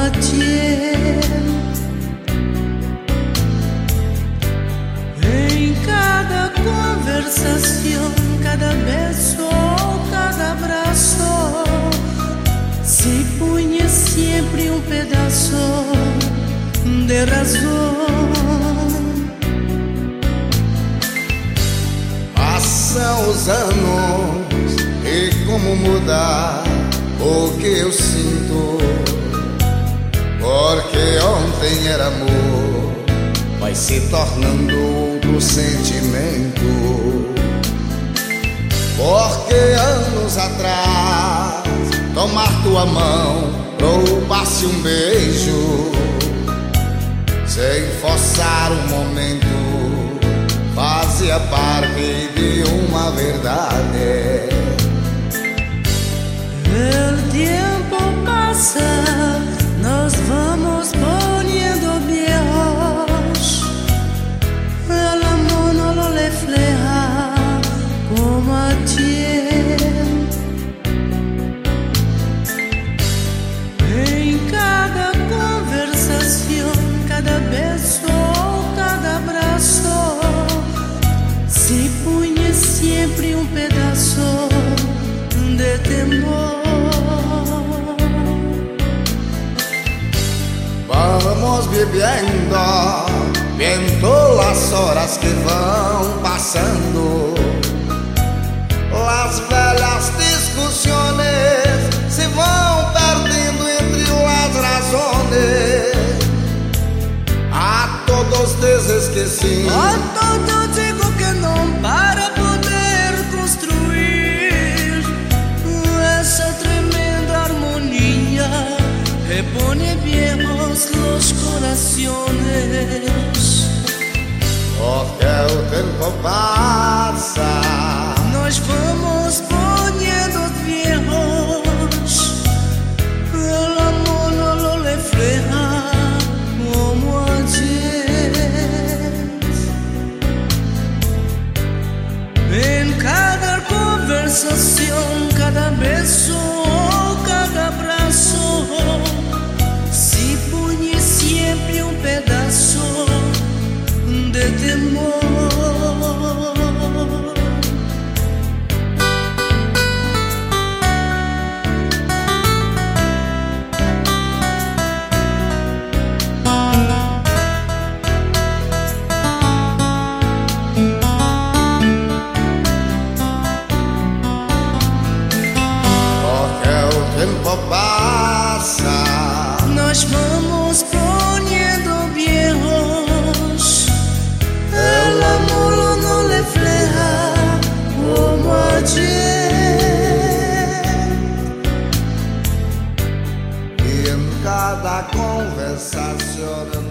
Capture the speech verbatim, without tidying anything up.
ayer. En cada conversación, cada beso, cada abrazo, se punha sempre um pedaço de razão. Passam os anos e como mudar o que eu sinto, porque ontem era amor, vai se tornando outro sentimento. Porque anos atrás tomar tua mão, roubar-se um beijo, sem forçar um momento, fazia parte de uma verdade. El tiempo pasa, nos vamos poniendo viejos, el amor no lo refleja como ayer. En cada conversación, cada beso, cada abrazo, se punha sempre um pedaço de temor. Vamos viviendo, viendo las horas que van pasando, las velhas discusiones se vão perdendo entre las razones. A todos les esqueci, A todos digo que não, para poder construir essa tremenda armonía, repone viejos los corazones. porque o tempo passa, Nós vamos poniendo viejos, el amor no lo refleja como ayer. En cada conversación, cada beso, cada abrazo, se punha sempre um pedaço de temor. porque o tempo passa, Nós vamos poniendo viejos, el amor no refleja como ayer. e em cada conversação